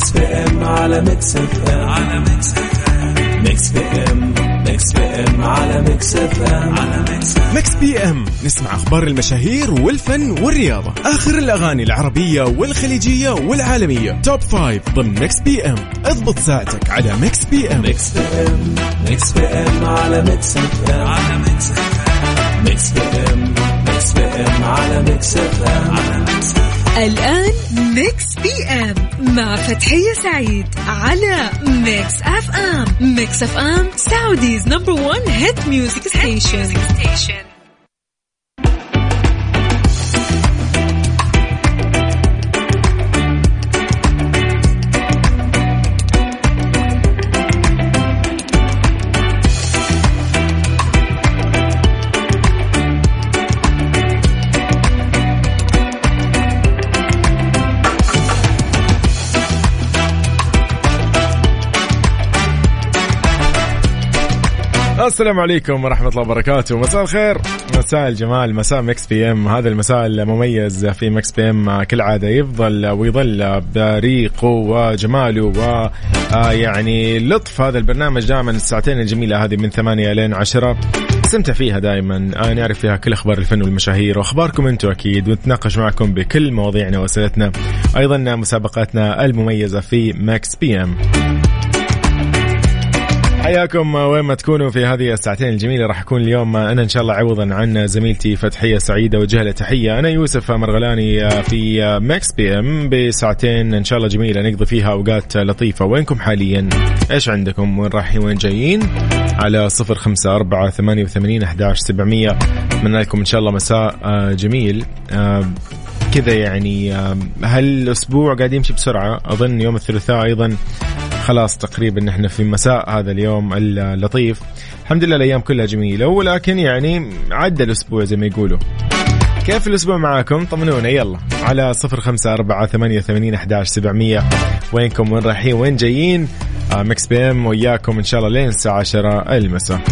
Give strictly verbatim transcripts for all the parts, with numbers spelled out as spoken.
ميكس بي ام على ميكس اف ام على ميكس اف ام ميكس بي ام ميكس بي ام على ميكس اف ام على ميكس ميكس بي ام. نسمع اخبار المشاهير والفن والرياضة, اخر الاغاني العربية والخليجية والعالمية, توب فايف ضمن ميكس بي ام. اضبط ساعتك على ميكس بي ام. ميكس بي ام ميكس بي ام على ميكس اف ام على ميكس اف ام ميكس بي ام ميكس بي ام على ميكس اف ام على ميكس. الآن ميكس بي ام مع فتحية سعيد على ميكس اف ام. ميكس اف ام سعوديز نمبر وان هيت ميوزك ستيشن. السلام عليكم ورحمة الله وبركاته. مساء الخير, مساء الجمال, مساء ميكس بي ام. هذا المساء المميز في ميكس بي ام كل عادة يفضل ويظل بريقه وجماله ويعني لطف هذا البرنامج دائما. الساعتين الجميلة هذه من ثمانية لين عشرة استمتع فيها دائما, نعرف فيها كل أخبار الفن والمشاهير وأخباركم أنتوا أكيد, ونتناقش معكم بكل مواضيعنا وأسئلتنا, أيضا مسابقاتنا المميزة في ميكس بي ام. حياكم وين ما تكونوا في هذه الساعتين الجميلة. راح أكون اليوم أنا إن شاء الله عوضا عن زميلتي فتحية سعيدة, وجه لها تحية. أنا يوسف مرغلاني في ميكس بي ام بساعتين إن شاء الله جميلة نقضي فيها أوقات لطيفة. وينكم حاليا؟ إيش عندكم؟ وين رايحين وين جايين؟ على صفر خمسة أربعة ثمانية وثمانين أحد عشر سبعمية. أتمنى لكم إن شاء الله مساء جميل كذا. يعني هالأسبوع قاعد يمشي بسرعة, أظن يوم الثلاثاء أيضا خلاص تقريبا نحن في مساء هذا اليوم اللطيف. الحمد لله الأيام كلها جميلة, ولكن يعني عدى الأسبوع زي ما يقولوا. كيف الأسبوع معاكم؟ طمنونا يلا على صفر خمسة أربعة ثمانية وثمانين أحد عشر سبعمية. وينكم وين رايحين وين جايين؟ آه ميكس بي ام وياكم إن شاء الله لين الساعة عشرة المساء.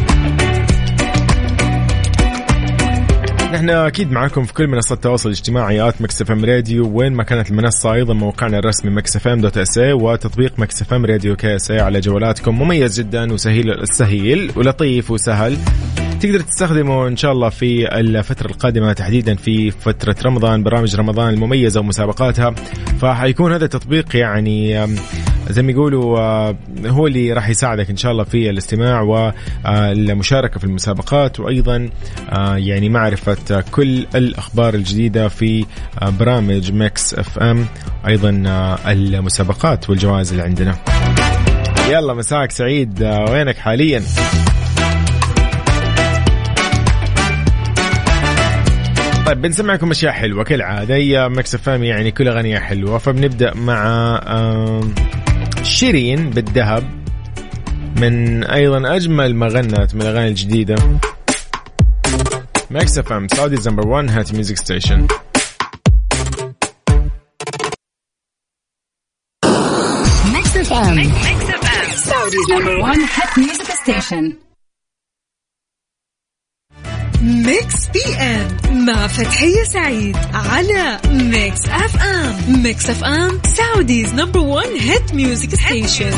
نحن أكيد معكم في كل منصات التواصل الاجتماعي آت ميكس اف ام راديو, وين ما كانت المنصة. أيضا موقعنا الرسمي ميكس اف ام دوت اس اي, وتطبيق ميكس اف ام راديو كي اس اي على جوالاتكم. مميز جدا وسهيل سهيل ولطيف وسهل, تقدر تستخدمه إن شاء الله في الفترة القادمة, تحديدا في فترة رمضان, برامج رمضان المميزة ومسابقاتها. فحيكون هذا التطبيق يعني زي ما يقولوا هو اللي راح يساعدك إن شاء الله في الاستماع والمشاركة في المسابقات, وأيضا يعني معرفة كل الأخبار الجديدة في برامج ميكس اف ام, أيضا المسابقات والجوائز اللي عندنا. يلا مساك سعيد, وينك حاليا؟ طيب بنسمعكم أشياء حلوة كالعادة, هي ميكس اف ام يعني كل أغنية حلوة. فبنبدأ مع شيرين بالذهب, من أيضا أجمل ما غنت من الأغاني الجديدة. ميكس اف ام Saudi's number one hit music station. Mix اف ام Saudi's number one hit music station. ميكس بي ام مع فتحية سعيد على ميكس اف ام. ميكس اف ام سعوديز نمبر وان هيت ميوزك ستيشن.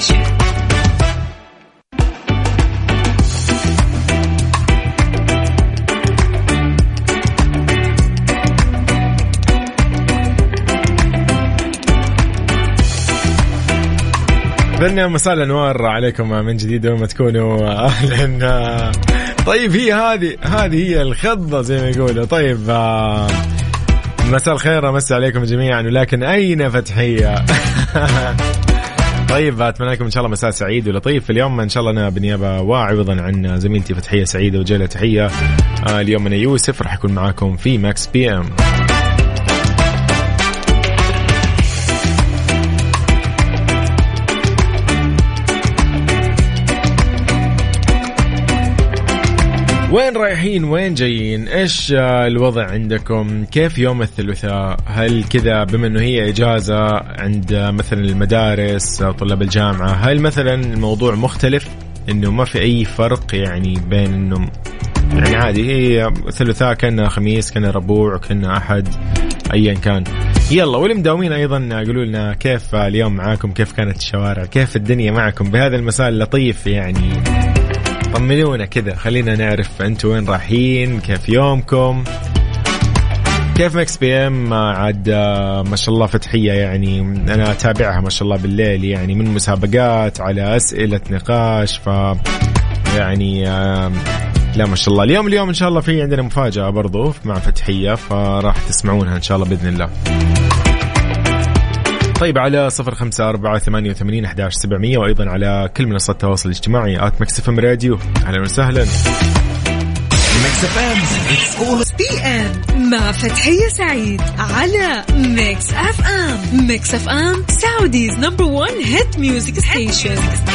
ذنيا مساء الأنوار عليكم من جديد وما تكونوا أهلا. طيب هي هذه هذه هي الخضة زي ما يقولوا. طيب مساء الخير مساء عليكم جميعا, ولكن أين فتحية؟ طيب أتمنى لكم إن شاء الله مساء سعيد ولطيف. اليوم إن شاء الله أنا بنيابة وعوضا عن زميلتي فتحية سعيدة وجالة تحية, اليوم أنا يوسف راح أكون معاكم في ماكس بي ام. وين رايحين وين جايين؟ إيش الوضع عندكم؟ كيف يوم الثلاثاء؟ هل كذا بما أنه هي إجازة عند مثلا المدارس أو طلاب الجامعة, هل مثلا الموضوع مختلف أنه ما في أي فرق يعني بين أنه يعني عادي هي ثلاثاء كنا خميس كنا ربوع كنا أحد أيا كان؟ يلا والمداومين أيضا قولوا لنا كيف اليوم معاكم، كيف كانت الشوارع، كيف الدنيا معكم بهذا المساء اللطيف يعني. طمنونا كذا، خلينا نعرف أنتوا وين رايحين، كيف يومكم، كيف مكس بي ام عاد. ما شاء الله فتحية يعني أنا أتابعها ما شاء الله بالليل، يعني من مسابقات على أسئلة نقاش، ف يعني لا ما شاء الله. اليوم اليوم إن شاء الله في عندنا مفاجأة برضو مع فتحية، فراح تسمعونها إن شاء الله بإذن الله. طيب على صفر خمسة أربعة ثمانية وثمانين أحد عشر سبعمية، وأيضا على كل منصات التواصل الاجتماعي آت ميكس اف ام راديو. أهلا وسهلا. ميكس اف ام بي ام مع فتحية سعيد على ميكس اف ام. ميكس اف ام سعوديز نمبر وان هيت ميوزك ستيشن.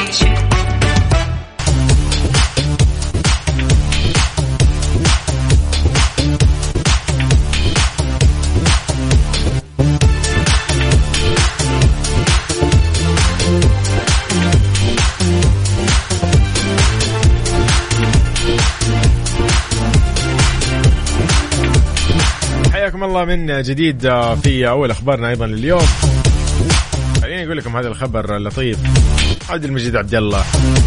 حياكم الله من جديد في أول أخبارنا أيضا لليوم. خليني أقول لكم هذا الخبر اللطيف. عبد المجيد عبد الله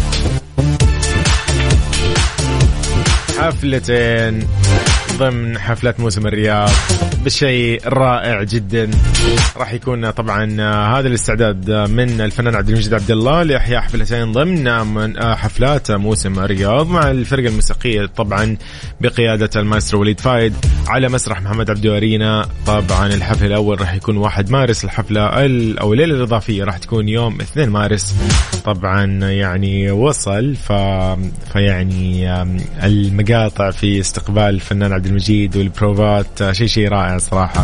حفلتين ضمن حفلات موسم الرياض بشيء رائع جدا. راح يكون طبعا هذا الاستعداد من الفنان عبد المجيد عبد الله لإحياء حفلتين ضمن من حفلات موسم الرياض مع الفرقة الموسيقية طبعا بقيادة المايسترو وليد فايد على مسرح محمد عبده أرينا. طبعا الحفل الأول راح يكون واحد مارس، الحفلة أو الليلة الإضافية راح تكون يوم اثنين مارس. طبعا يعني وصل ف... فيعني المقاطع في استقبال الفنان عبد المجيد والبروفات شيء شيء رائع صراحة.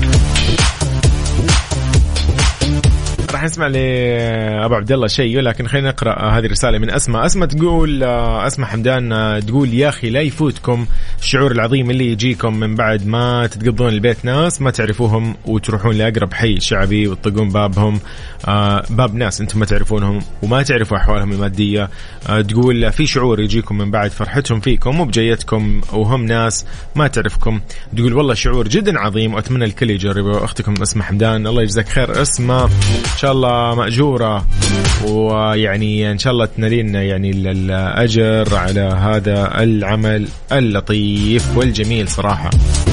راح نسمع لأبو عبد الله شيء، لكن خلينا نقرأ هذه الرسالة من أسماء. أسماء تقول أسماء حمدان تقول يا أخي لا يفوتكم الشعور العظيم اللي يجيكم من بعد ما تتقضون البيت ناس ما تعرفوهم وتروحون لأقرب حي شعبي وتطقون بابهم آه باب ناس أنتم ما تعرفونهم وما تعرفوا أحوالهم المادية. آه تقول في شعور يجيكم من بعد فرحتهم فيكم وبجيتكم وهم ناس ما تعرفكم. تقول والله شعور جدا عظيم وأتمنى الكل يجربه. أختكم أسماء حمدان الله يجزاك خير أسماء، إن شاء الله مأجورة ويعني إن شاء الله تنالين يعني الأجر على هذا العمل اللطيف والجميل صراحة.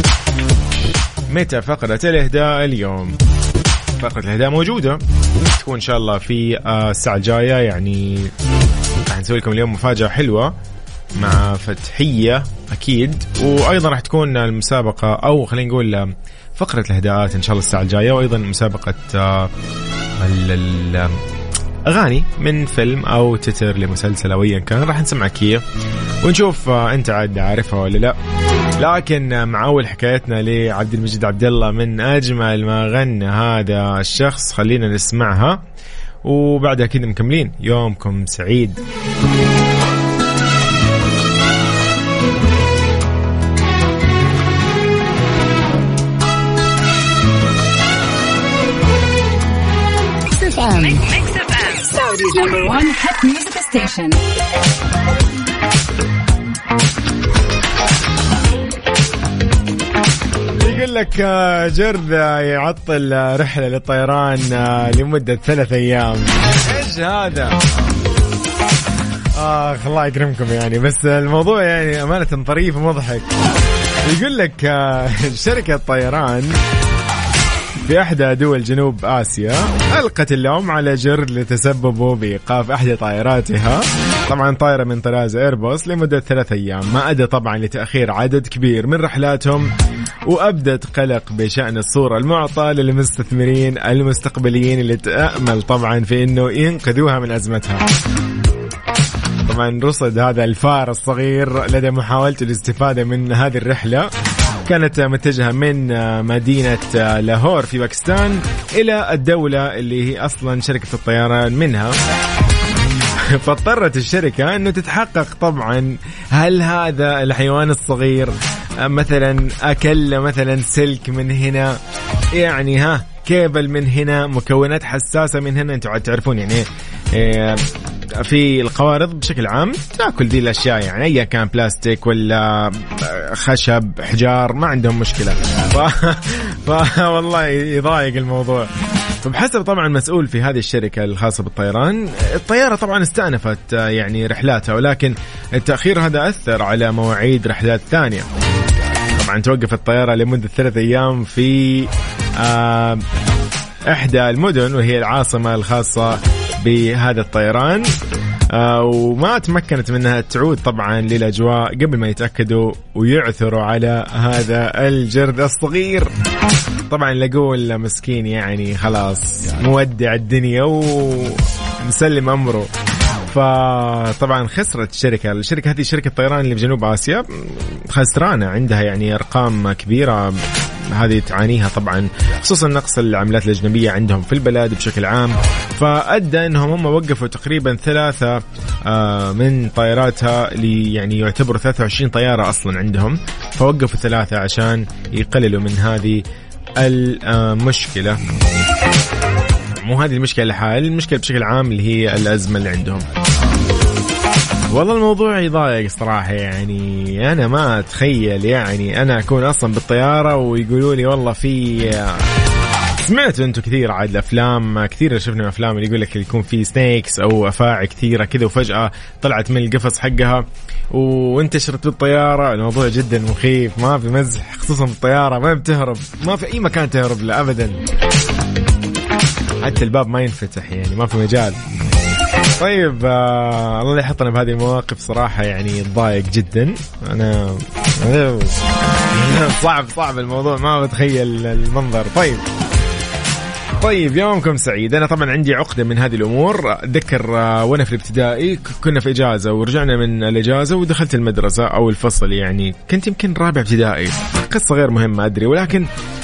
متى فقرة الإهداء اليوم؟ فقرة الإهداء موجودة تكون إن شاء الله في الساعة الجاية، يعني راح نسوي لكم اليوم مفاجأة حلوة مع فتحية أكيد، وأيضا راح تكون المسابقة أو خلينا نقول فقرة الإهداءات إن شاء الله الساعة الجاية، وأيضا مسابقة الأغاني من فيلم أو تتر لمسلسل أو أيا كان راح نسمعك إياه ونشوف أنت عاد عارفها ولا لا. لكن مع أول حكايتنا لعبد المجيد عبد الله من أجمل ما غنى هذا الشخص خلينا نسمعها وبعدها كده مكملين. يومكم سعيد. Mix F M, Saudi's number one hit music station. يقول لك جرذ يعطل رحلة للطيران لمدة ثلاث أيام. إيش هذا؟ آه الله يكرمكم يعني، بس الموضوع يعني أمانة طريف ومضحك. يقول لك شركة طيران في أحدى دول جنوب آسيا ألقت اللوم على جرد لتسببوا بإيقاف أحدى طائراتها، طبعا طائرة من طراز إيرباص لمدة ثلاث أيام، ما أدى طبعا لتأخير عدد كبير من رحلاتهم، وأبدت قلق بشأن الصورة المعطى للمستثمرين المستقبليين اللي تأمل طبعا في أنه ينقذوها من أزمتها. طبعا رصد هذا الفار الصغير لدى محاولة الاستفادة من هذه الرحلة، كانت متجهة من مدينة لاهور في باكستان إلى الدولة اللي هي أصلا شركة الطيران منها. فاضطرت الشركة أنه تتحقق طبعا هل هذا الحيوان الصغير مثلا أكل مثلا سلك من هنا، يعني ها كيبل من هنا، مكونات حساسة من هنا. انتوا تعرفون يعني في القوارض بشكل عام تأكل ذي الأشياء، يعني أي كان بلاستيك ولا خشب حجار ما عندهم مشكلة. ف... فوالله يضايق الموضوع. فبحسب طبعا مسؤول في هذه الشركة الخاصة بالطيران، الطيارة طبعا استأنفت يعني رحلاتها، ولكن التأخير هذا أثر على مواعيد رحلات ثانية. طبعا توقف الطيارة لمدة ثلاثة أيام في آه إحدى المدن وهي العاصمة الخاصة بهذا الطيران، آه وما تمكنت منها تعود طبعا للأجواء قبل ما يتأكدوا ويعثروا على هذا الجرد الصغير. طبعا لقوه مسكين يعني خلاص مودع الدنيا ومسلم أمره. فطبعا خسرت الشركة الشركة هذه شركة طيران اللي في جنوب آسيا، خسرانة، عندها يعني أرقام كبيرة هذه تعانيها طبعا، خصوصا نقص العملات الأجنبية عندهم في البلد بشكل عام. فأدى أنهم هم وقفوا تقريبا ثلاثة من طائراتها اللي يعني يعتبروا ثلاثة وعشرين طيارة أصلا عندهم، فوقفوا ثلاثة عشان يقللوا من هذه المشكلة. مو هذه المشكلة لحال، المشكلة بشكل عام اللي هي الأزمة اللي عندهم. والله الموضوع يضايق صراحة، يعني أنا ما أتخيل يعني أنا أكون أصلا بالطيارة ويقولوا لي والله في، سمعت أنتوا كثير عاد الأفلام كثير شفنا أفلام اللي يقول لك يكون في سنيكس أو أفاعي كثيرة كذا وفجأة طلعت من القفص حقها وانتشرت بالطيارة. الموضوع جدا مخيف، ما في مزح، خصوصا بالطيارة ما بتهرب، ما في أي مكان تهرب له أبدا، حتى الباب ما ينفتح يعني ما في مجال. طيب آه الله يحطنا بهذه المواقف صراحة، يعني ضايق جدا أنا صعب صعب الموضوع، ما بتخيل المنظر. طيب طيب يومكم سعيد. أنا طبعا عندي عقدة من هذه الأمور. أتذكر آه وأنا في الابتدائي كنا في إجازة ورجعنا من الإجازة ودخلت المدرسة أو الفصل، يعني كنت يمكن رابع ابتدائي، قصة غير مهمة أدري، ولكن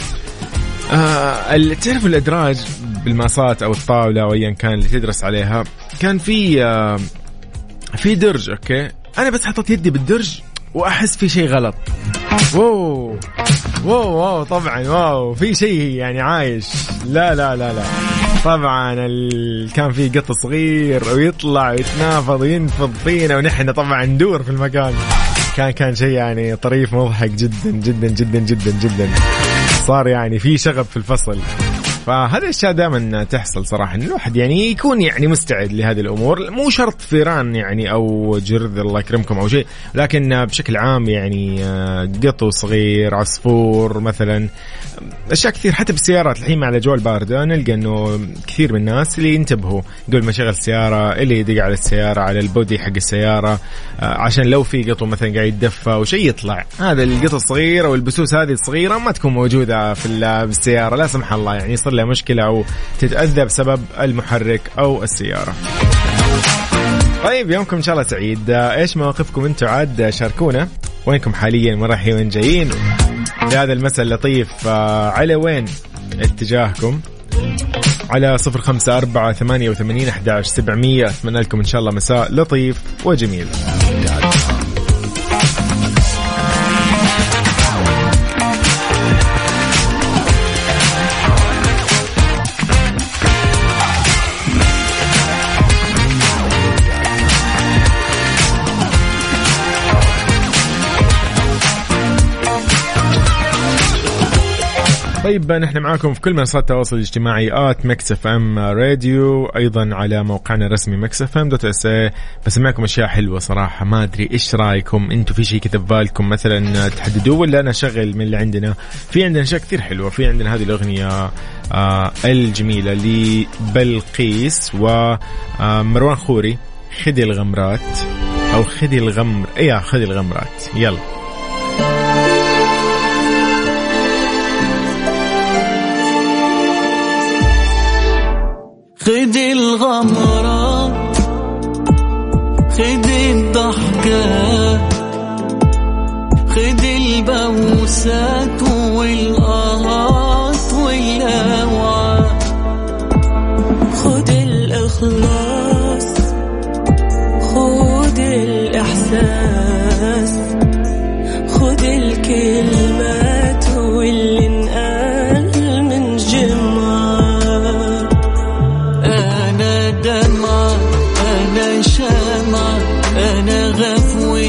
آه تعرف الأدراج بالماسات أو الطاولة أو أيا كان اللي تدرس عليها، كان في آه في درج. أوكي أنا بس حطيت يدي بالدرج وأحس في شيء غلط. واو واو واو طبعا واو في شيء يعني عايش. لا لا لا لا طبعا ال... كان في قط صغير ويطلع ويتنافض وينفض فينا ونحن طبعا ندور في المكان. كان كان شيء يعني طريف مضحك جدا جدا جدا جدا جدا. صار يعني في شغب في الفصل. فهذه الأشياء دائما تحصل صراحة، إن الواحد يعني يكون يعني مستعد لهذه الأمور. مو شرط فيران يعني أو جرذ الله يكرمكم أو شيء، لكن بشكل عام يعني قطو صغير، عصفور مثلا، أشياء كثير. حتى بالسيارات الحين مع الأجواء الباردة نلقى إنه كثير من الناس اللي ينتبهوا قبل ما يشغل السيارة، اللي يدق على السيارة على البودي حق السيارة عشان لو في قطو مثلا قاعد يدفى أو شيء يطلع، هذا القطو الصغير أو البسوس هذه الصغيرة ما تكون موجودة في السيارة لا سمح الله، يعني يصير لها مشكلة أو تتأذى بسبب المحرك أو السيارة. طيب يومكم إن شاء الله سعيد. إيش مواقفكم أنتوا عاد؟ شاركونا وينكم حاليا، من رايحين وين جايين في هذا المساء اللطيف، على وين اتجاهكم؟ على صفر خمسة أربعة ثمانية وثمانين أحد عشر سبعمية. أتمنى لكم إن شاء الله مساء لطيف وجميل. طيب نحن معاكم في كل منصات التواصل الاجتماعي آت ميكس اف ام راديو، أيضا على موقعنا الرسمي ميكس اف ام دوت اس اي. بسمعكم أشياء حلوة صراحة، ما أدري إيش رأيكم أنتوا؟ في شيء كذا ببالكم مثلا تحددوه ولا أنا أشغل من اللي عندنا؟ في عندنا أشياء كثير حلوة. في عندنا هذه الأغنية آه الجميلة لبلقيس ومروان خوري، خدي الغمرات أو خدي الغمر، إيه خدي الغمرات. يلا خدي الغمرة خدي الضحكة خدي البوسات والآهات والهوى، خدي الإخلاص خدي الإحساس خدي الكلمات واللي انقال من جمال. أنا دمعة أنا شمعة أنا غفوة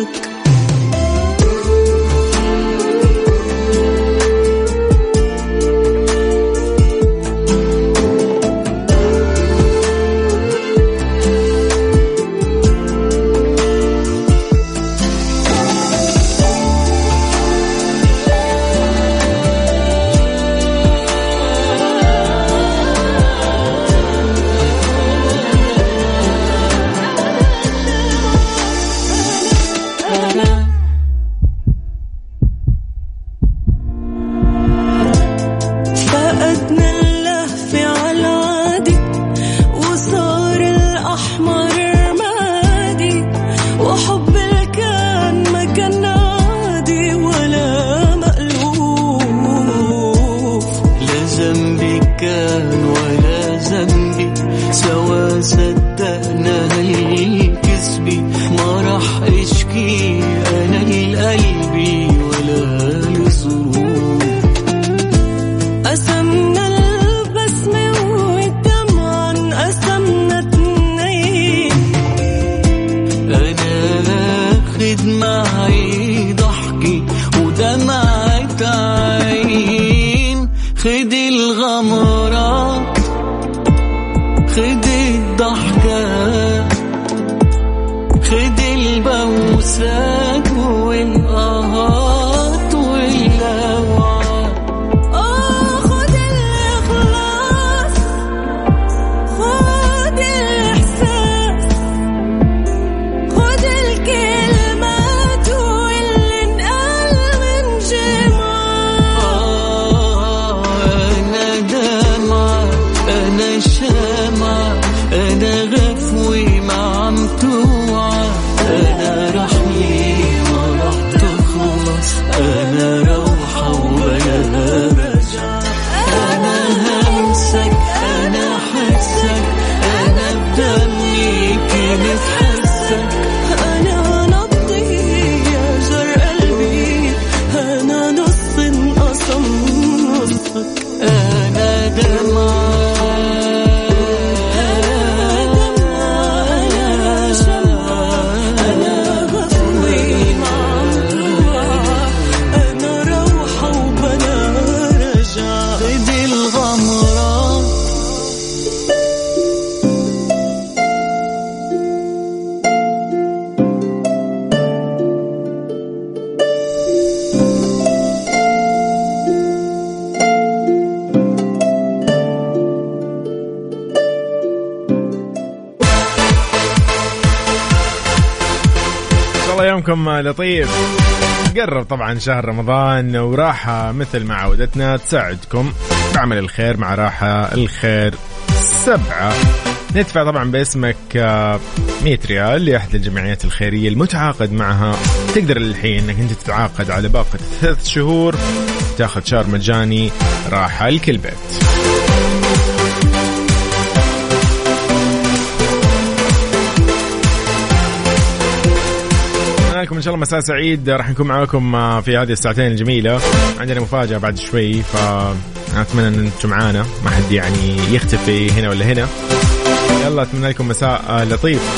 يومكم لطيف. قرب طبعا شهر رمضان وراحة مثل ما عودتنا تساعدكم بعمل الخير مع راحة الخير سبعة. ندفع طبعا باسمك مية ريال لأحد الجمعيات الخيرية المتعاقد معها. تقدر الحين انك انت تتعاقد على باقة ثلاث شهور تاخذ شهر مجاني راحة لكل بيت. لكم إن شاء الله مساء سعيد. راح نكون معاكم في هذه الساعتين الجميلة. عندنا مفاجأة بعد شوي فأتمنى أن أنتم معانا ما حد يعني يختفي هنا ولا هنا. يلا أتمنى لكم مساء لطيف.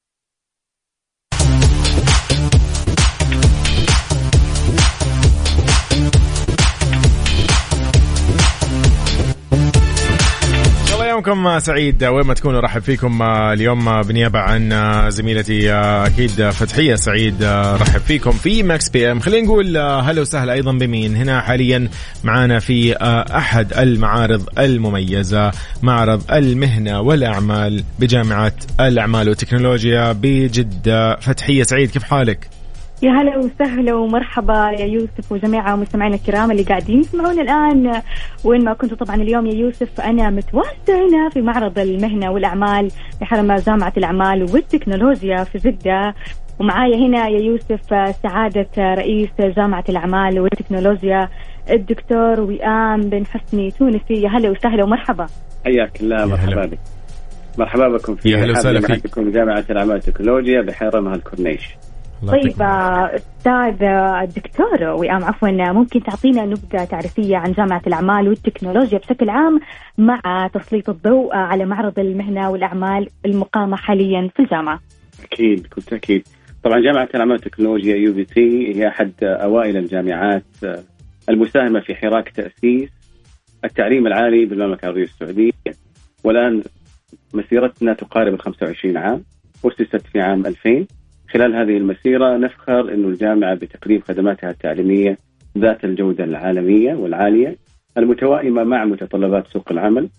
يومكم سعيد وين ما تكونوا. رحب فيكم اليوم بنيابة عن زميلتي أكيد فتحية سعيد. رحب فيكم في ماكس بي ام. خلينا نقول هلا وسهلا أيضا بمين هنا حاليا معانا في أحد المعارض المميزة، معرض المهنة والأعمال بجامعة الأعمال والتكنولوجيا بجدة. فتحية سعيد كيف حالك؟ يا هلا وسهلا ومرحبا يا يوسف وجميع مستمعينا الكرام اللي قاعدين يسمعون الآن وين ما كنتوا. طبعا اليوم يا يوسف أنا متواجدة هنا في معرض المهنة والأعمال بحرم جامعة الأعمال والتكنولوجيا في جدة، ومعايا هنا يا يوسف سعادة رئيس جامعة الأعمال والتكنولوجيا الدكتور وئام بن حسني تونسي. يا هلا وسهلا ومرحبا. حياك الله. مرحبا بك. مرحبا بكم في معكم جامعة الأعمال والتكنولوجيا بحرمها الكورنيش. طيب أستاذ الدكتور وئام عفوا ممكن تعطينا نبذة تعريفية عن جامعة الأعمال والتكنولوجيا بشكل عام مع تسليط الضوء على معرض المهنة والأعمال المقامة حاليا في الجامعة؟ أكيد كنت أكيد. طبعا جامعة الأعمال والتكنولوجيا يو بي تي هي أحد أوائل الجامعات المساهمة في حراك تأسيس التعليم العالي بالمملكة العربية السعودية، والآن مسيرتنا تقارب الخمسة وعشرين عام، أسست في عام ألفين. خلال هذه المسيرة نفخر أن الجامعة بتقديم خدماتها التعليمية ذات الجودة العالمية والعالية المتوائمة مع متطلبات سوق العمل.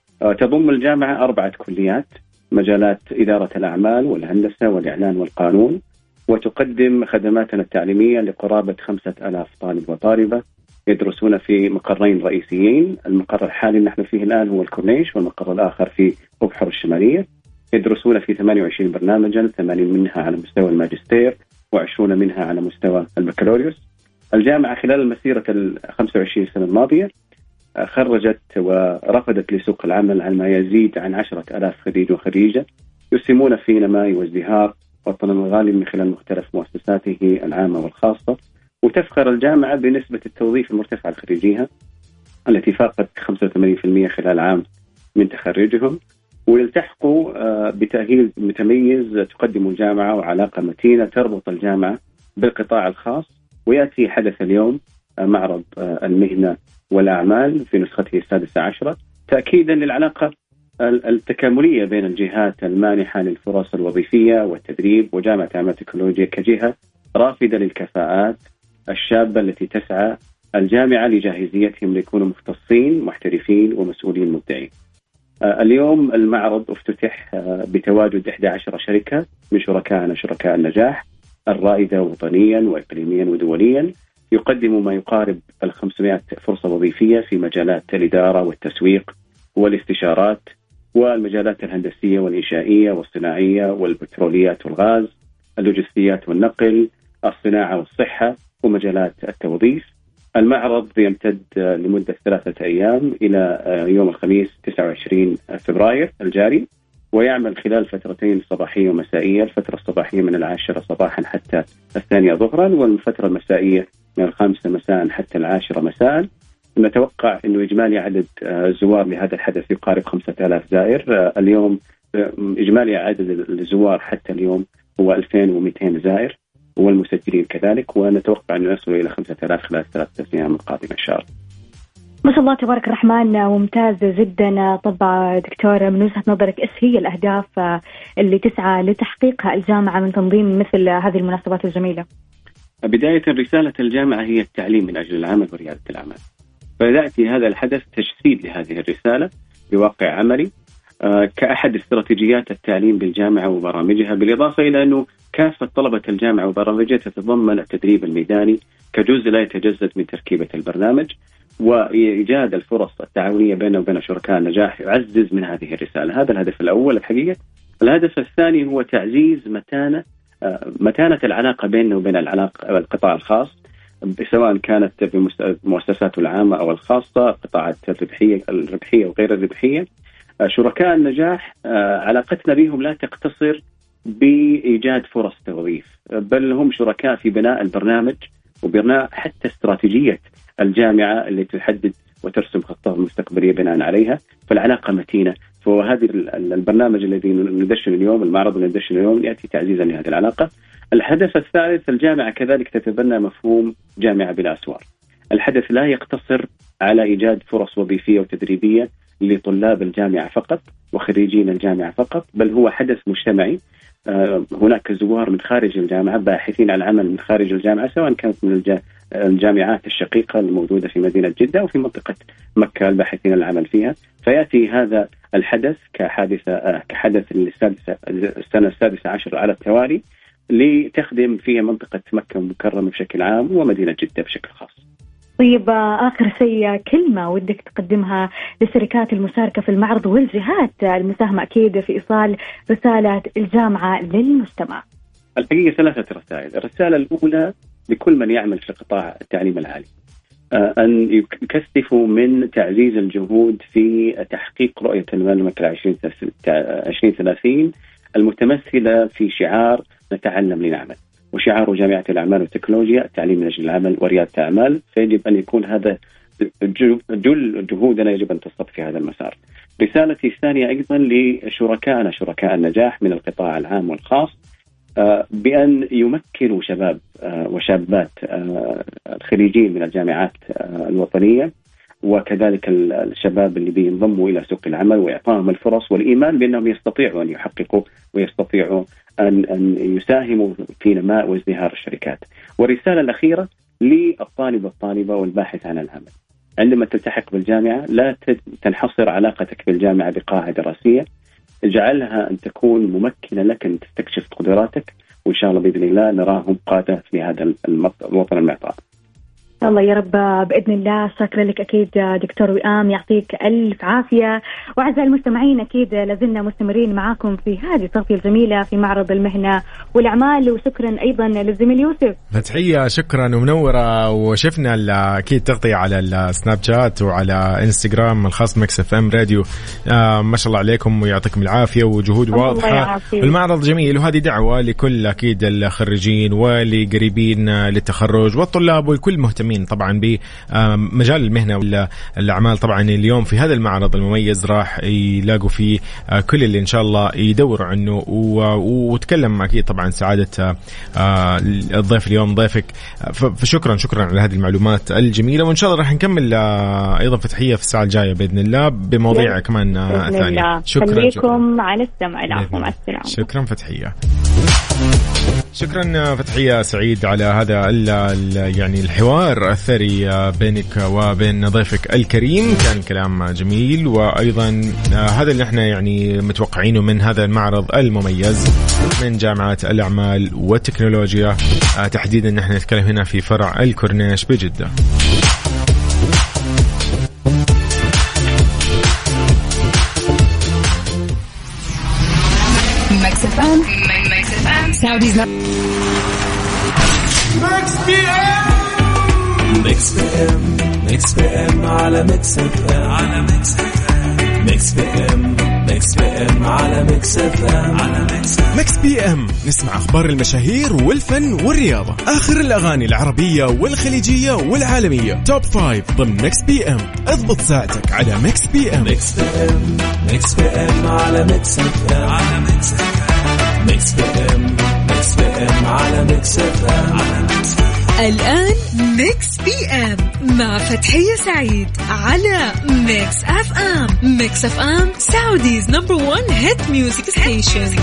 تضم الجامعة أربعة كليات، مجالات إدارة الأعمال والهندسة والإعلان والقانون، وتقدم خدماتنا التعليمية لقرابة خمسة آلاف طالب وطالبة يدرسون في مقرين رئيسيين. المقر الحالي نحن فيه الآن هو الكورنيش، والمقر الآخر في أبحر الشمالية. يدرسون في ثمانية وعشرين برنامجا، ثمانين منها على مستوى الماجستير وعشرون منها على مستوى البكالوريوس. الجامعة خلال المسيرة الخمسة وعشرين سنة الماضية خرجت ورفدت لسوق العمل عن ما يزيد عن عشرة آلاف خريج وخريجة يسهمون في نماء وازدهار وطن الغالب من خلال مختلف مؤسساته العامة والخاصة. وتفخر الجامعة بنسبة التوظيف المرتفعة لخريجيها التي فاقت خمسة وثمانين بالمئة خلال عام من تخرجهم، ويلتحقوا بتأهيل متميز تقدم الجامعة وعلاقة متينة تربط الجامعة بالقطاع الخاص. ويأتي حدث اليوم معرض المهنة والأعمال في نسخته السادسة عشرة تأكيدا للعلاقة التكاملية بين الجهات المانحة للفرص الوظيفية والتدريب وجامعة الأعمال والتكنولوجيا كجهة رافدة للكفاءات الشابة التي تسعى الجامعة لجاهزيتهم ليكونوا مختصين محترفين ومسؤولين مبدعين. اليوم المعرض افتتح بتواجد إحدى عشرة شركة من شركائنا شركاء النجاح الرائدة وطنيا وإقليميا ودوليا، يقدم ما يقارب الخمسمائة فرصة وظيفية في مجالات الإدارة والتسويق والاستشارات والمجالات الهندسية والإنشائية والصناعية والبتروليات والغاز، اللوجستيات والنقل، الصناعة والصحة، ومجالات التوظيف. المعرض يمتد لمدة ثلاثة أيام إلى يوم الخميس تسعة وعشرين فبراير الجاري، ويعمل خلال فترتين صباحية ومسائية. الفترة الصباحية من العاشرة صباحا حتى الثانية ظهرا، والفترة المسائية من الخامسة مساء حتى العاشرة مساء. نتوقع أنه إجمالي عدد الزوار لهذا الحدث يقارب خمسة آلاف زائر. اليوم إجمالي عدد الزوار حتى اليوم هو ألفين ومئتين زائر، والمسجلين كذلك، ونتوقع أن يصلوا إلى خمسة آلاف خلال ثلاثة أيام القادمة إن شاء الله. ما شاء الله تبارك الرحمن، ممتاز جدا. طبعا دكتورة، من وجهة نظرك إيش هي الأهداف اللي تسعى لتحقيقها الجامعة من تنظيم مثل هذه المناسبات الجميلة؟ بداية رسالة الجامعة هي التعليم من أجل العمل وريادة الأعمال، فيأتي هذا الحدث تجسيد لهذه الرسالة بواقع عملي كأحد استراتيجيات التعليم بالجامعة وبرامجها، بالإضافة إلى أنه كافة طلبة الجامعة وبرامجها تتضمن التدريب الميداني كجزء لا يتجزأ من تركيبة البرنامج، وإيجاد الفرص التعاونية بيننا وبين شركاء النجاح يعزز من هذه الرسالة. هذا الهدف الأول الحقيقة. الهدف الثاني هو تعزيز متانة متانة العلاقة بيننا وبين العلاقة القطاع الخاص، سواء كانت بمؤسساته العامة أو الخاصة، القطاعات الربحية الربحية وغير الربحية. شركاء النجاح علاقتنا بهم لا تقتصر بإيجاد فرص توظيف، بل هم شركاء في بناء البرنامج وبناء حتى استراتيجية الجامعة اللي تحدد وترسم خطة مستقبلية بناء عليها. فالعلاقة متينة. فهذه البرنامج الذي ندشن اليوم، المعرض الذي ندشن اليوم، يأتي تعزيزا لهذه العلاقة. الهدف الثالث، الجامعة كذلك تتبنى مفهوم جامعة بلا أسوار. الحدث لا يقتصر على إيجاد فرص وظيفية وتدريبية لطلاب الجامعة فقط وخريجين الجامعة فقط، بل هو حدث مجتمعي. هناك زوار من خارج الجامعة، باحثين عن عمل من خارج الجامعة، سواء كانت من الجامعات الشقيقة الموجودة في مدينة جدة أو في منطقة مكة الباحثين عن العمل فيها. فيأتي هذا الحدث كحادثة كحدث السادسة السنة السادسة عشر على التوالي لتخدم فيها منطقة مكة المكرمة بشكل عام ومدينة جدة بشكل خاص. طيب، آخر شيء كلمة ودك تقدمها للشركات المشاركة في المعرض والجهات المساهمة أكيد في إيصال رسالة الجامعة للمجتمع؟ الحقيقة ثلاثة رسائل. الرسالة الأولى لكل من يعمل في قطاع التعليم العالي أن يكثفوا من تعزيز الجهود في تحقيق رؤية المملكة عشرين ثلاثين المتمثلة في شعار نتعلم لنعمل، وشعار جامعة الأعمال والتكنولوجيا التعليم من أجل العمل وريادة الأعمال. فيجب أن يكون هذا جل جهودنا يجب أن تصب في هذا المسار. رسالتي الثانية أيضا لشركائنا شركاء النجاح من القطاع العام والخاص بأن يمكنوا شباب وشابات الخريجين من الجامعات الوطنية وكذلك الشباب اللي بينضموا إلى سوق العمل وإعطائهم الفرص والإيمان بأنهم يستطيعوا أن يحققوا ويستطيعوا أن أن يساهموا في نماء وازدهار الشركات. والرسالة الأخيرة للطالب والطالبة والباحث عن العمل: عندما تلتحق بالجامعة لا تنحصر علاقتك بالجامعة بقاعة دراسية، اجعلها أن تكون ممكنة لك أن تستكشف قدراتك، وإن شاء الله بإذن الله نراهم قادة في هذا الوطن المعطاء. الله يا رب بإذن الله. شكرا لك أكيد دكتور وئام، يعطيك ألف عافية. وأعزائي المستمعين أكيد لازلنا مستمرين معاكم في هذه التغطية الجميلة في معرض المهنة والأعمال. وشكرا أيضا للزميل يوسف. فتحية شكرا ومنورة. وشفنا أكيد تغطية على السناب شات وعلى انستغرام الخاص مكس اف ام راديو. آه ما شاء الله عليكم ويعطيكم العافية وجهود واضحة. المعرض جميل، وهذه دعوة لكل أكيد الخريجين واللي قريبين للتخرج والطلاب والكل مهتمين طبعا بمجال المهنة والأعمال. طبعا اليوم في هذا المعرض المميز راح يلاقوا فيه كل اللي إن شاء الله يدوروا عنه. وتكلم أكيد طبعا سعادة الضيف اليوم ضيفك، فشكرا شكرا على هذه المعلومات الجميلة. وإن شاء الله راح نكمل أيضا فتحية في الساعة الجاية بإذن الله بمواضيع كمان ثانية. شكرا شكرا على السمع. العفو، مع السلامة. شكرا فتحية. شكرا فتحية سعيد على هذا يعني الحوار الثري بينك وبين ضيفك الكريم. كان كلام جميل، وأيضا هذا اللي احنا يعني متوقعينه من هذا المعرض المميز من جامعة الأعمال والتكنولوجيا، تحديدا نحن نتكلم هنا في فرع الكورنيش بجدة. Mix اف ام Mix اف ام Saudi's Mix بي ام Mix بي ام Mix بي ام على Mix اف ام على Mix اف ام Mix بي ام Mix بي ام على Mix اف ام على Mix بي ام. نسمع أخبار المشاهير والفن والرياضة، آخر الأغاني العربية والخليجية والعالمية، توب فايف ضمن Mix بي ام. اضبط ساعتك على Mix بي ام. Mix بي ام Mix بي ام على Mix اف ام على Mix اف ام Mix بي ام Mix بي ام على Mix اف ام على Mix اف ام. الآن ميكس بي ام مع فتحية سعيد على ميكس اف ام. ميكس اف ام سعوديز نمبر ون هيت ميوزك ستيشن.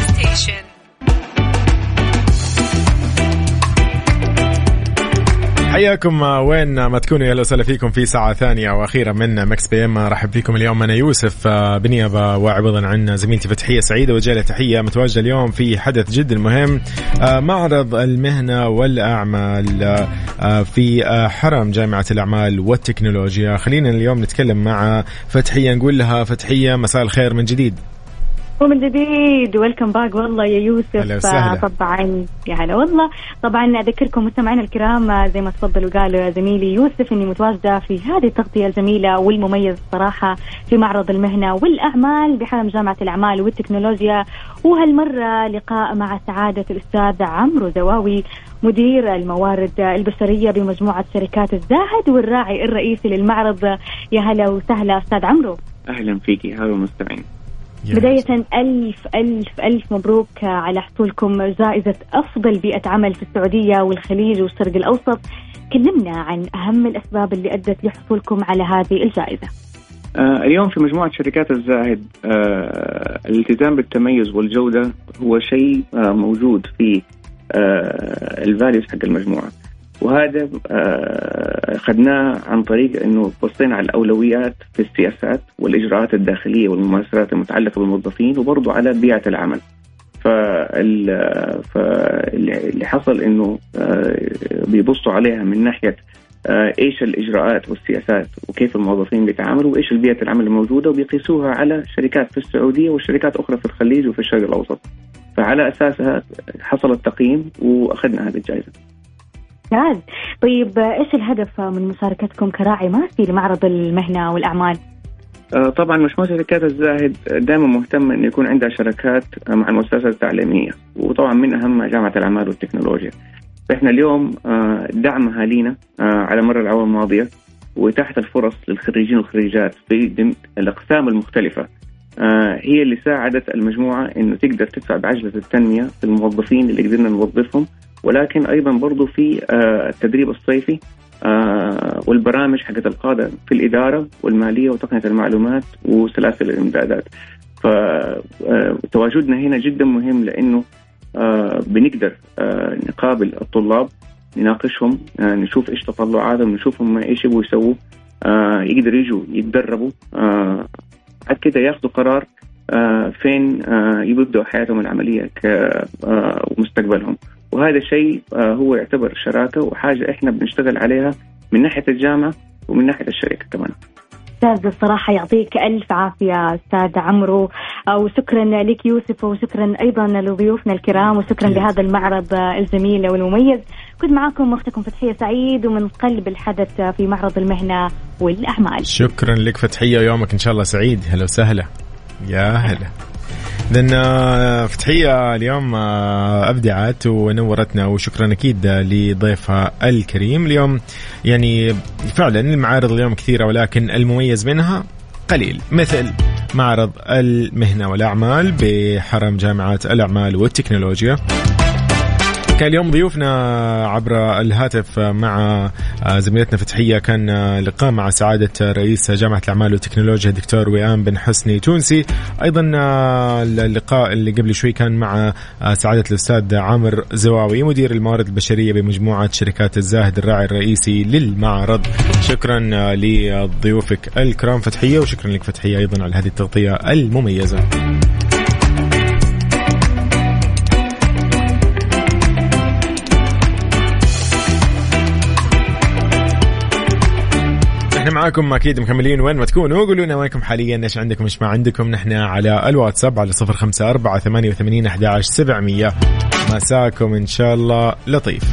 حياكم وين ما تكونوا، يا وسهلا فيكم في ساعة ثانية وأخيرة من مكس بي ام. رحب فيكم اليوم أنا يوسف بنيابة وعوضا عن زميلتي فتحية سعيدة، وجالة تحية متواجدة اليوم في حدث جدا مهم، معرض المهنة والأعمال في حرم جامعة الأعمال والتكنولوجيا. خلينا اليوم نتكلم مع فتحية، نقول لها فتحية مساء الخير من جديد. ومن جديد ويلكم باك والله يا يوسف. طبعا يا هلا والله. طبعا أذكركم مستمعينا الكرام زي ما تفضل وقال زميلي يوسف إني متواجدة في هذه التغطية الجميلة والمميز صراحة في معرض المهنة والأعمال بحرم جامعة الأعمال والتكنولوجيا. وهالمرة لقاء مع سعادة الأستاذ عمرو زواوي مدير الموارد البشرية بمجموعة شركات الزاهد والراعي الرئيسي للمعرض. يا هلا وسهلا أستاذ عمرو. أهلا فيكي. هلا مستمعين. بداية ألف ألف ألف مبروك على حصولكم جائزة أفضل بيئة عمل في السعودية والخليج والشرق الأوسط. كلمنا عن أهم الأسباب اللي أدت لحصولكم على هذه الجائزة. آه اليوم في مجموعة شركات الزاهد آه الالتزام بالتميز والجودة هو شيء آه موجود في آه الفاليوز حق المجموعة، وهذا أخذناه عن طريق أنه بصينا على الأولويات في السياسات والإجراءات الداخلية والممارسات المتعلقة بالموظفين وبرضو على بيئة العمل. فاللي حصل أنه بيبصوا عليها من ناحية إيش الإجراءات والسياسات وكيف الموظفين بيتعاملوا وإيش البيئة العمل الموجودة، وبيقيسوها على شركات في السعودية وشركات أخرى في الخليج وفي الشرق الأوسط. فعلى أساسها حصل التقييم وأخذنا هذه الجائزة. ممتاز. طيب إيش الهدف من مشاركتكم كراعي ماسي لمعرض المهنة والأعمال؟ آه طبعا مجموعة شركات الزاهد دائما مهتمة أن يكون عندها شراكات مع المؤسسات التعليمية، وطبعا من أهم جامعة الأعمال والتكنولوجيا. فإحنا اليوم آه دعمها لينا آه على مر الأعوام الماضية وإتاحة الفرص للخريجين والخريجات في الأقسام المختلفة هي اللي ساعدت المجموعة إنه تقدر تدفع بعجلة التنمية في الموظفين اللي قدرنا نوظفهم، ولكن أيضا برضو في التدريب الصيفي والبرامج حقت القادة في الإدارة والمالية وتقنية المعلومات وسلاسل الإمدادات. فتواجدنا هنا جدا مهم، لأنه بنقدر نقابل الطلاب، نناقشهم، نشوف إيش تطلعاتهم، نشوفهم إيش يبغوا يسووا، يقدروا يجوا يتدربوا، بعد كده ياخذوا قرار فين يبدأوا حياتهم العملية ومستقبلهم. وهذا الشيء هو يعتبر شراكة وحاجة إحنا بنشتغل عليها من ناحية الجامعة ومن ناحية الشركة كمان. أستاذ الصراحة يعطيك ألف عافية أستاذ عمرو، وشكرا لك يوسف، وشكرا أيضا لضيوفنا الكرام، وشكرا لهذا المعرض الجميل والمميز. كنت معكم أختكم فتحية سعيد ومن قلب الحدث في معرض المهنة والأعمال. شكرا لك فتحية، يومك إن شاء الله سعيد. هلا وسهلا، يا هلا. لأن فتحية اليوم أبدعت ونورتنا، وشكرا أكيد لضيفها الكريم اليوم. يعني فعلا المعارض اليوم كثيرة، ولكن المميز منها قليل، مثل معرض المهنة والأعمال بحرم جامعات الأعمال والتكنولوجيا. كان اليوم ضيوفنا عبر الهاتف مع زميلتنا فتحية، كان لقاء مع سعادة رئيس جامعة الأعمال والتكنولوجيا دكتور وئام بن حسني تونسي. أيضا اللقاء اللي قبل شوي كان مع سعادة الأستاذ عامر زواوي مدير الموارد البشرية بمجموعة شركات الزاهد الراعي الرئيسي للمعرض. شكرا لضيوفك الكرام فتحية، وشكرا لك فتحية أيضا على هذه التغطية المميزة. احنا معاكم اكيد مكملين، وين ما تكونوا قولوا لنا وينكم حاليا، ايش عندكم ايش ما عندكم. نحن على الواتساب على صفر خمسة أربعة ثمانية وثمانين أحد عشر سبعمية. مساكم ان شاء الله لطيف.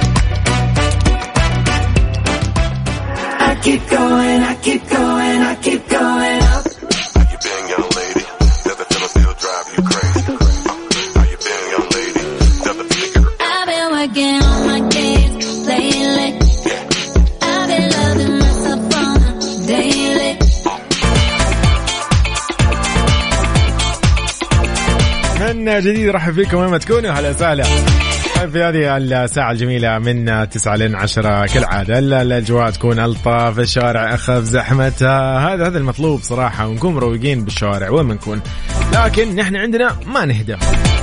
من جديد رحب فيكم وين ما تكونوا، هلا وسهلا في هذه الساعة الجميلة من تسعة لين عشرة كالعادة. الأجواء تكون ألطف، الشوارع أخف زحمتها، هذا هذا المطلوب صراحة، ونكون مروقين بالشوارع وين ما نكون. لكن نحن عندنا ما نهدى.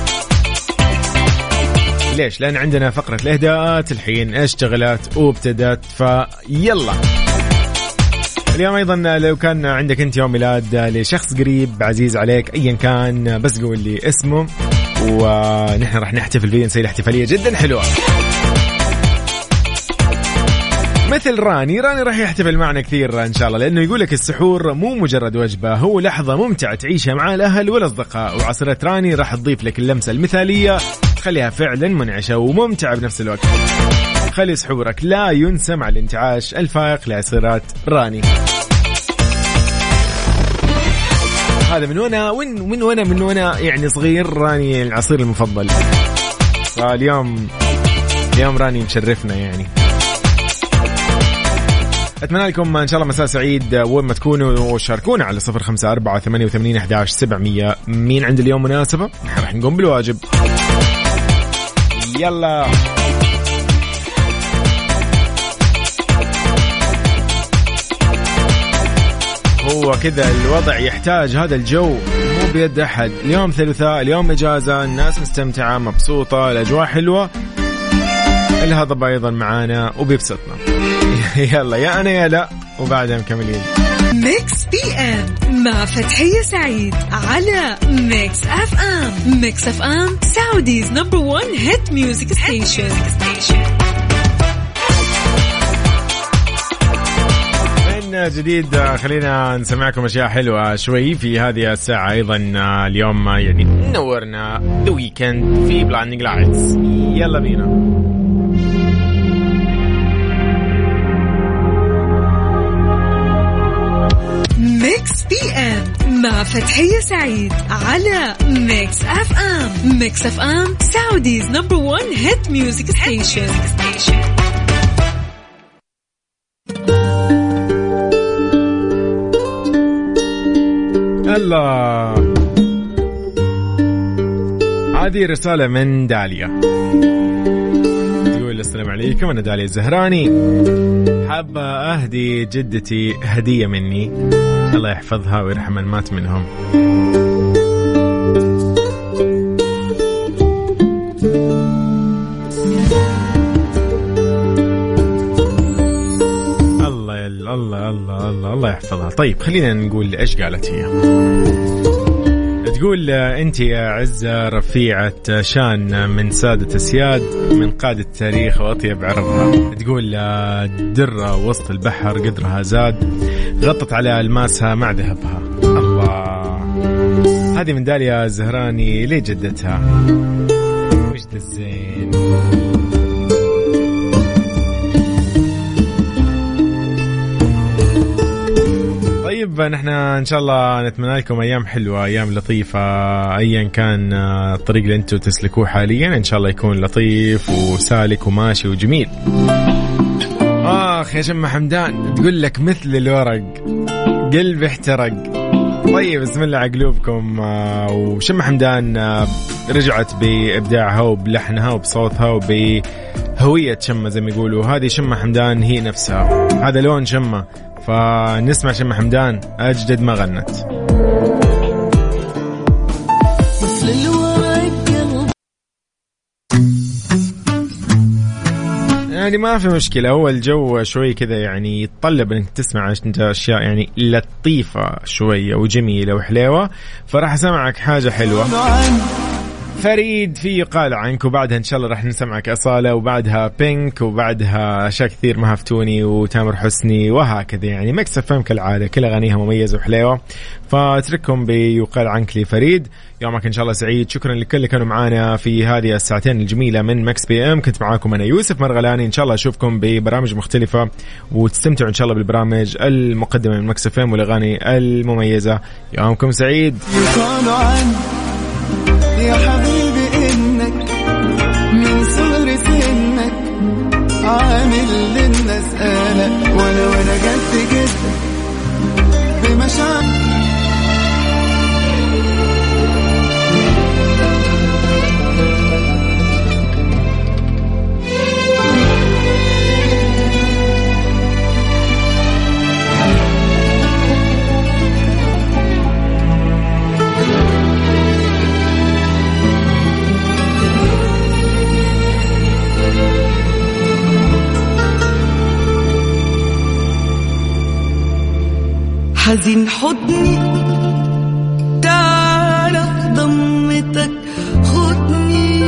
ليش؟ لأن عندنا فقرة الإهداءات الحين اشتغلت وابتدت، فيلا. اليوم أيضا لو كان عندك أنت يوم ميلاد لشخص قريب عزيز عليك أيا كان، بس قول لي اسمه ونحن راح نحتفل فيه، نسوي احتفالية جدا حلوة. مثل راني راني راح يحتفل معنا كثير إن شاء الله، لأنه يقولك السحور مو مجرد وجبة، هو لحظة ممتعة تعيشها مع الأهل والأصدقاء، وعصرة راني راح تضيف لك اللمسة المثالية تخليها فعلا منعشة وممتعة بنفس الوقت. خلي سحورك لا ينسى مع الانتعاش الفائق لعصيرات راني. هذا من وانا وين من وانا من وانا يعني صغير، راني العصير المفضل. فاليوم اليوم راني مشرفنا يعني. أتمنى لكم إن شاء الله مساء سعيد وين ما تكونوا، وشاركونا على صفر خمسة أربعة ثمانية وثمانين أحد عشر سبعمية. مين عند اليوم مناسبة؟ نحن راح نقوم بالواجب. يلا هو كذا الوضع يحتاج هذا الجو، مو بيد أحد. اليوم ثلاثاء، اليوم إجازة، الناس مستمتعة مبسوطة، الأجواء حلوة، الهضبة أيضا معانا وبيبسطنا. يلا يا أنا يا لا، وبعدها مكملين. ميكس بي ام مع فتحية سعيد على ميكس اف ام. ميكس اف ام سعوديز نمبر وان هيت ميوزك ستيشن. جديد خلينا نسمعكم أشياء حلوة شوي في هذه الساعة. أيضا اليوم يعني نورنا The Weeknd في Blinding Lights. يلا بينا. ميكس بي ام مع فتحية سعيد على ميكس اف ام. ميكس اف ام سعوديز نمبر وان هيت ميوزك ستيشن. الله. هذه رسالة من داليا تقول السلام عليكم، أنا داليا الزهراني، حابة أهدي جدتي هدية مني، الله يحفظها ويرحم من مات منهم. الله الله الله الله الله يحفظها. طيب خلينا نقول إيش قالت هي. تقول أنت يا عزة رفيعة شان من سادة السياد، من قادة التاريخ وأطيب عربها. تقول درة وسط البحر قدرها زاد، غطت على ألماسها مع ذهبها. الله، هذه من داليا الزهراني لجدتها. وش ذا الزين. طيب نحن إن شاء الله نتمنى لكم أيام حلوة، أيام لطيفة، أيا كان الطريق اللي أنتم تسلكوه حاليا إن شاء الله يكون لطيف وسالك وماشي وجميل. آخ يا شمة حمدان تقول لك مثل الورق قلبي احترق. طيب بسم الله على قلوبكم. وشمة حمدان رجعت بإبداعها وبلحنها وبصوتها وبهوية شمة زي ما يقولوا. هذه شمة حمدان هي نفسها، هذا لون شمة، فنسمع شمة حمدان أجدد ما غنت. يعني ما في مشكلة، هو الجو شوي كذا يعني يتطلب انك تسمع انت اشياء يعني لطيفة شوية وجميلة وحلوة، فراح اسمعك حاجة حلوة. فريد في يقال عنك، وبعدها إن شاء الله راح نسمعك أصالة، وبعدها بينك، وبعدها أشياء كثير ما هفتوني وتامر حسني وهكذا. يعني مكس اف ام كالعادة كل أغانيها مميزة وحلوة، فاترككم بيقال عنك لفريد. يومك إن شاء الله سعيد. شكرا لكل اللي كانوا معانا في هذه الساعتين الجميلة من مكس بي ام. كنت معاكم أنا يوسف مرغلاني. إن شاء الله أشوفكم ببرامج مختلفة وتستمتعوا إن شاء الله بالبرامج المقدمة من مكس اف ام والأغاني المميزة. يومكم سعيد. يا حبيبي إنك من صغر سنك عامل للناس قلق، وانا وانا جد جدا بمشاعر. حزين حضني تعال في ضمتك خدني،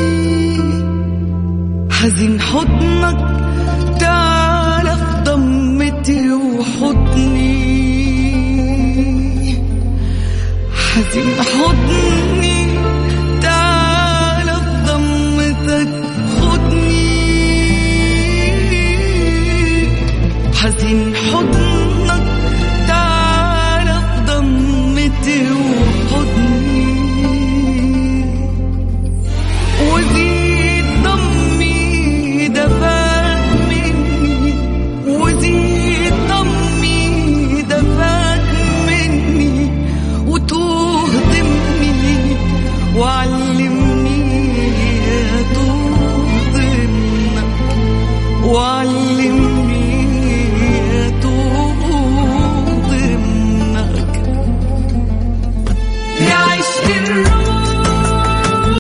حزين حضنك تعال في ضمتي وحضني، حزين حضني تعال في ضمتك خدني، حزين حضنك وحضني، وزيد ضمي دفاك مني، وزيد ضمي دفاك مني، وتوه ضمني وعلمني توه ضمنك، وعلمني توه ضمنك. يا عشق الروح